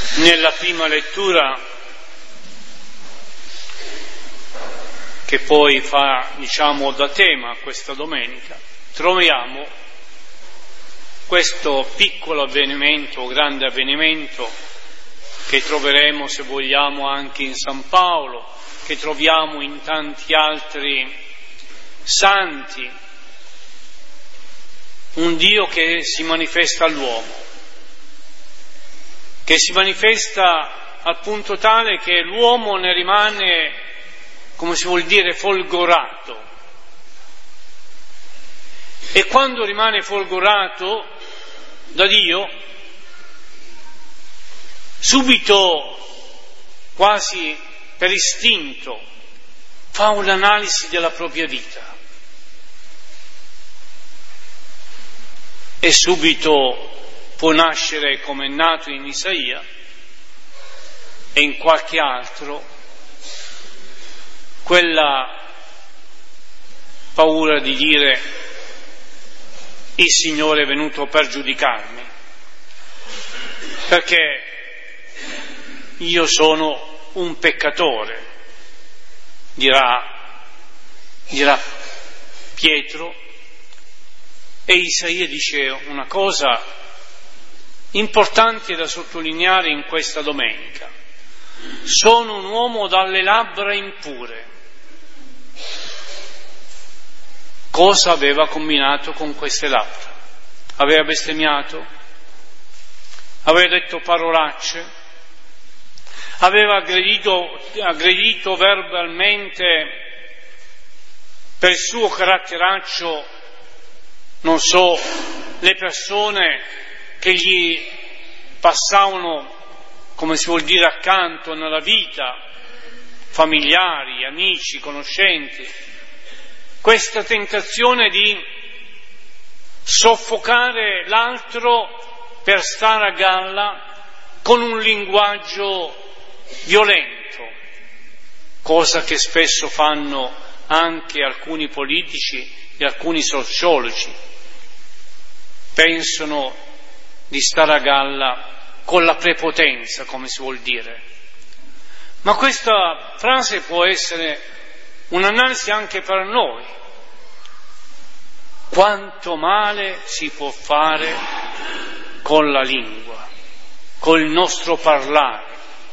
Nella prima lettura, che poi fa, da tema questa domenica, troviamo questo piccolo avvenimento, grande avvenimento, che troveremo, se vogliamo, anche in San Paolo, che troviamo in tanti altri santi, un Dio che si manifesta all'uomo, che si manifesta al punto tale che l'uomo ne rimane, come si vuol dire, folgorato. E quando rimane folgorato da Dio, subito, quasi per istinto, fa un'analisi della propria vita e subito può nascere, come è nato in Isaia e in qualche altro, quella paura di dire: il Signore è venuto per giudicarmi, perché io sono un peccatore, dirà Pietro. E Isaia dice una cosa importante da sottolineare in questa domenica: sono un uomo dalle labbra impure. Cosa aveva combinato con queste labbra? Aveva bestemmiato? Aveva detto parolacce? Aveva aggredito verbalmente per il suo caratteraccio, le persone che gli passavano, come si vuol dire, accanto nella vita, familiari, amici, conoscenti. Questa tentazione di soffocare l'altro per stare a galla con un linguaggio violento, cosa che spesso fanno anche alcuni politici e alcuni sociologi. Pensano di stare a galla con la prepotenza, come si vuol dire. Ma questa frase può essere un'analisi anche per noi. Quanto male si può fare con la lingua, col nostro parlare.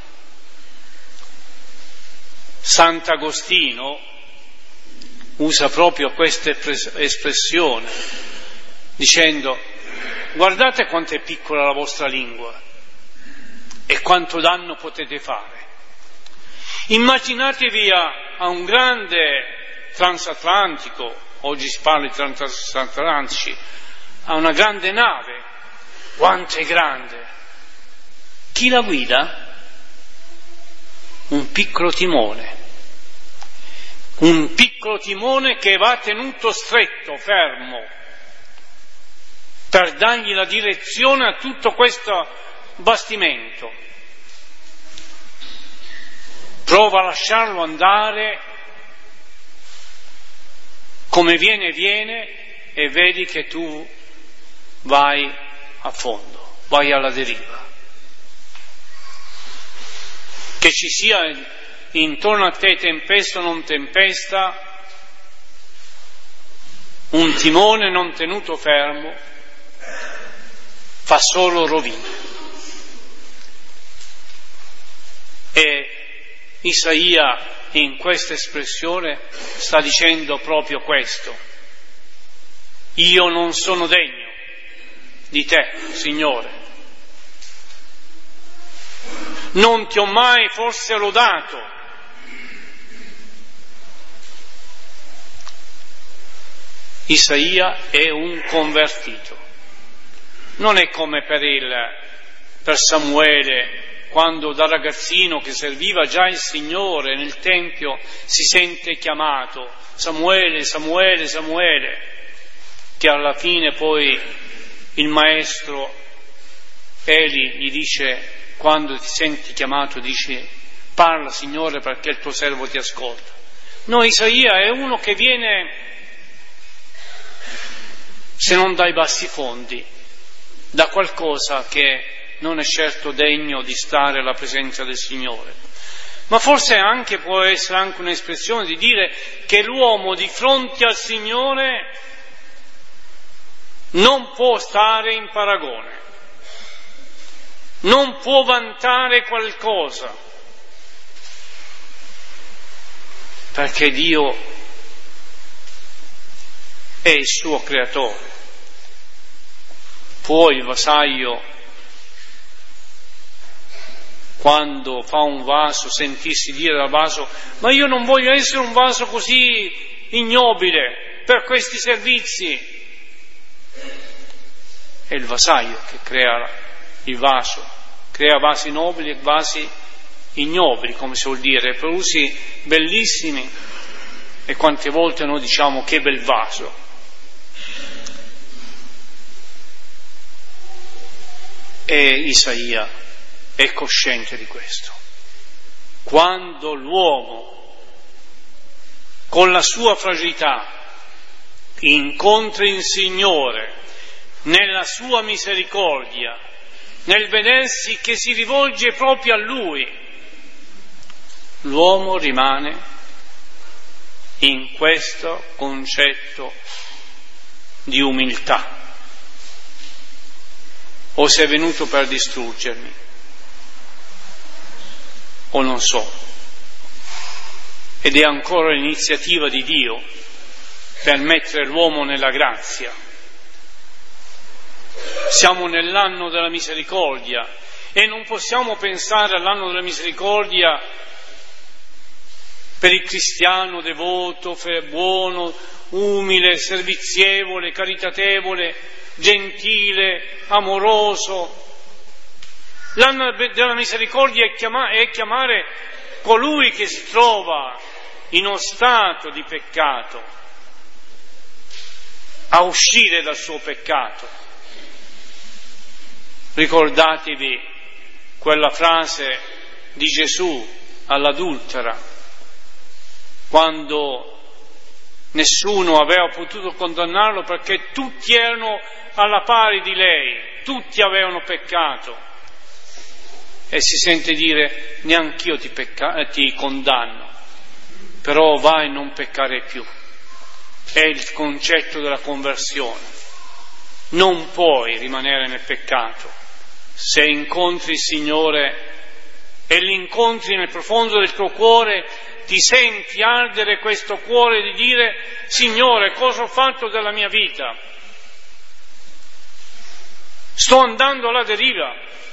Sant'Agostino usa proprio questa espressione, dicendo: guardate quanto è piccola la vostra lingua e quanto danno potete fare. Immaginatevi a un grande transatlantico, oggi si parla di transatlantici, a una grande nave, quanto è grande. Chi la guida? Un piccolo timone. Un piccolo timone che va tenuto stretto, fermo, per dargli la direzione a tutto questo bastimento. Prova a lasciarlo andare come viene e vedi che tu vai a fondo, vai alla deriva. Che ci sia intorno a te tempesta o non tempesta, un timone non tenuto fermo fa solo rovina. E Isaia in questa espressione sta dicendo proprio questo: io non sono degno di te, Signore, non ti ho mai forse lodato. Isaia è un convertito. Non è come per Samuele, quando da ragazzino che serviva già il Signore nel Tempio si sente chiamato: Samuele, Samuele, Samuele, che alla fine poi il maestro Eli gli dice, quando ti senti chiamato, dice: parla, Signore, perché il tuo servo ti ascolta. No, Isaia è uno che viene, se non dai bassi fondi, da qualcosa che non è certo degno di stare alla presenza del Signore. Ma forse anche può essere anche un'espressione di dire che l'uomo di fronte al Signore non può stare in paragone, non può vantare qualcosa, perché Dio è il suo creatore. Può il vassaio, quando fa un vaso, sentirsi dire dal vaso: ma io non voglio essere un vaso così ignobile per questi servizi? È il vassaio che crea il vaso, crea vasi nobili e vasi ignobili, come si vuol dire, per usi bellissimi, e quante volte noi diciamo che bel vaso. E Isaia è cosciente di questo. Quando l'uomo, con la sua fragilità, incontra il Signore nella sua misericordia, nel vedersi che si rivolge proprio a Lui, l'uomo rimane in questo concetto di umiltà. O sei venuto per distruggermi, o non so. Ed è ancora l'iniziativa di Dio per mettere l'uomo nella grazia. Siamo nell'anno della misericordia e non possiamo pensare all'anno della misericordia per il cristiano devoto, buono, umile, servizievole, caritatevole, gentile, amoroso. L'anno della misericordia è chiamare colui che si trova in uno stato di peccato a uscire dal suo peccato. Ricordatevi quella frase di Gesù all'adultera, quando nessuno aveva potuto condannarlo perché tutti erano alla pari di lei, tutti avevano peccato, e si sente dire: neanch'io ti condanno, però vai a non peccare più. È il concetto della conversione. Non puoi rimanere nel peccato. Se incontri il Signore e l'incontri nel profondo del tuo cuore, ti senti ardere questo cuore di dire: Signore, cosa ho fatto della mia vita? Sto andando alla deriva.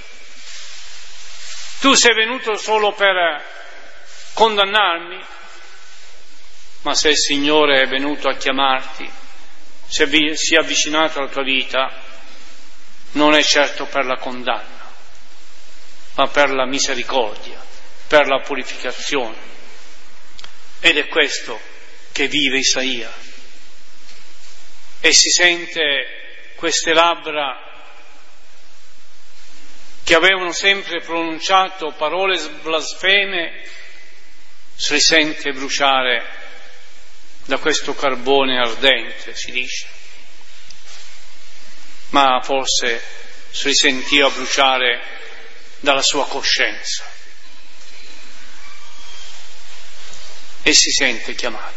Tu sei venuto solo per condannarmi, ma se il Signore è venuto a chiamarti, si è avvicinato alla tua vita, non è certo per la condanna, ma per la misericordia, per la purificazione. Ed è questo che vive Isaia. E si sente queste labbra che avevano sempre pronunciato parole blasfeme, si risente bruciare da questo carbone ardente, si dice. Ma forse si risentiva bruciare dalla sua coscienza. E si sente chiamato.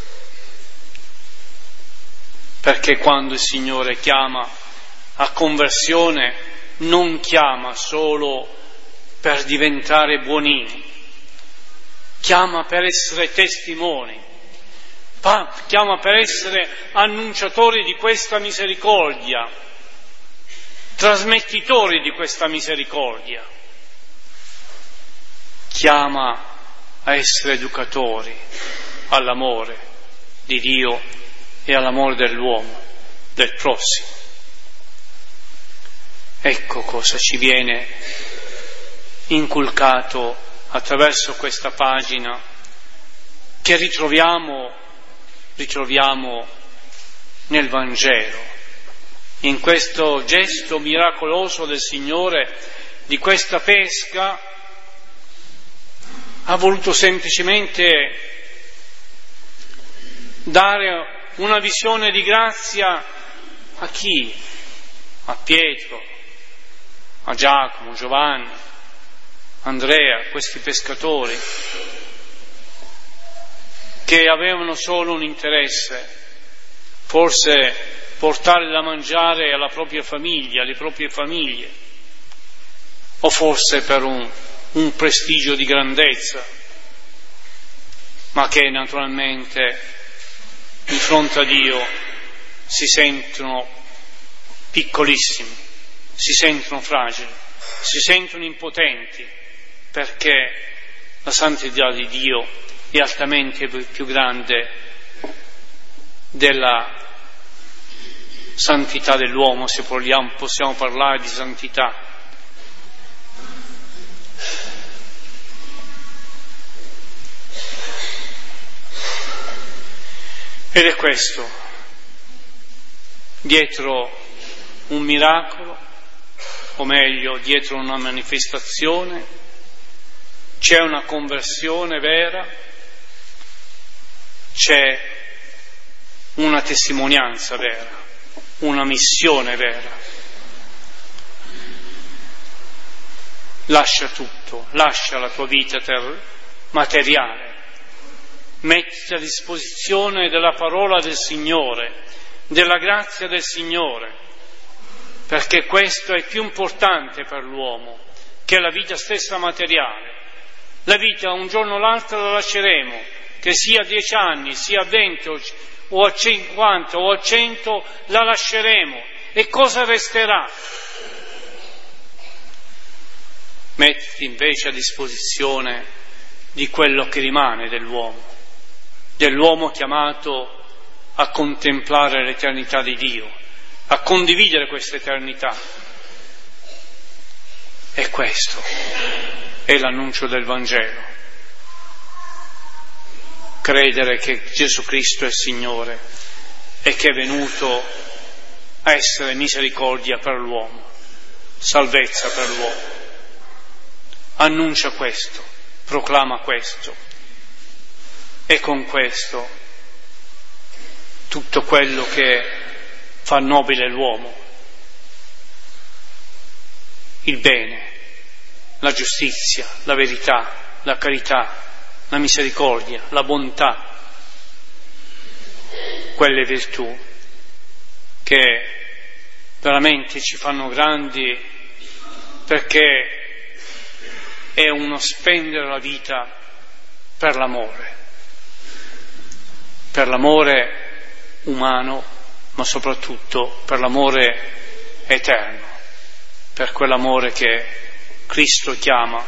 Perché quando il Signore chiama a conversione, non chiama solo per diventare buonini, chiama per essere testimoni, chiama per essere annunciatori di questa misericordia, trasmettitori di questa misericordia, chiama a essere educatori all'amore di Dio e all'amore dell'uomo, del prossimo. Ecco cosa ci viene inculcato attraverso questa pagina che ritroviamo nel Vangelo, in questo gesto miracoloso del Signore di questa pesca. Ha voluto semplicemente dare una visione di grazia a chi? A Pietro, a Giacomo, Giovanni, Andrea, questi pescatori, che avevano solo un interesse, forse portare da mangiare alla propria famiglia, alle proprie famiglie, o forse per un prestigio di grandezza, ma che naturalmente di fronte a Dio si sentono piccolissimi, si sentono fragili, si sentono impotenti, perché la santità di Dio è altamente più grande della santità dell'uomo, se possiamo parlare di santità. Ed è questo, dietro un miracolo, o meglio, dietro una manifestazione, c'è una conversione vera, c'è una testimonianza vera, una missione vera. Lascia tutto, lascia la tua vita materiale, mettiti a disposizione della parola del Signore, della grazia del Signore, perché questo è più importante per l'uomo che la vita stessa materiale. La vita un giorno o l'altro la lasceremo, che sia a 10 anni, sia a 20 o a 50 o a 100, la lasceremo. E cosa resterà? Mettiti invece a disposizione di quello che rimane dell'uomo chiamato a contemplare l'eternità di Dio, a condividere questa eternità. E questo è l'annuncio del Vangelo. Credere che Gesù Cristo è Signore e che è venuto a essere misericordia per l'uomo, salvezza per l'uomo. Annuncia questo, proclama questo, e con questo tutto quello che fa nobile l'uomo, il bene, la giustizia, la verità, la carità, la misericordia, la bontà, quelle virtù che veramente ci fanno grandi, perché è uno spendere la vita per l'amore umano, ma soprattutto per l'amore eterno, per quell'amore che Cristo chiama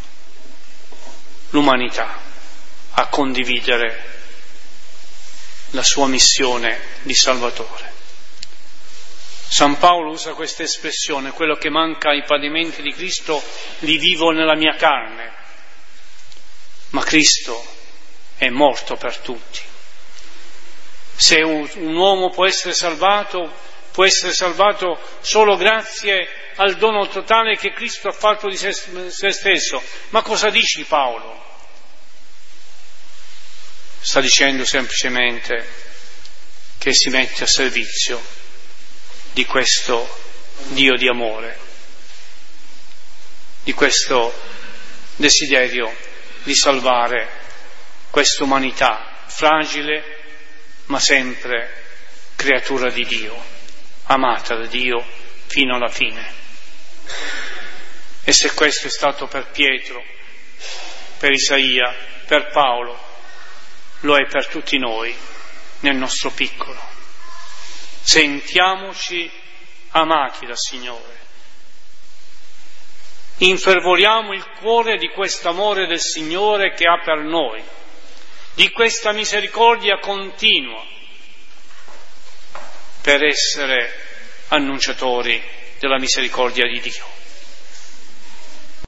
l'umanità a condividere la sua missione di Salvatore. San Paolo usa questa espressione: quello che manca ai padimenti di Cristo li vivo nella mia carne, ma Cristo è morto per tutti. Se un uomo può essere salvato solo grazie al dono totale che Cristo ha fatto di se stesso. Ma cosa dice Paolo? Sta dicendo semplicemente che si mette a servizio di questo Dio di amore, di questo desiderio di salvare questa umanità fragile, ma sempre creatura di Dio, amata da Dio fino alla fine. E se questo è stato per Pietro, per Isaia, per Paolo, lo è per tutti noi nel nostro piccolo. Sentiamoci amati dal Signore, infervoriamo il cuore di quest'amore del Signore che ha per noi, di questa misericordia continua, per essere annunciatori della misericordia di Dio.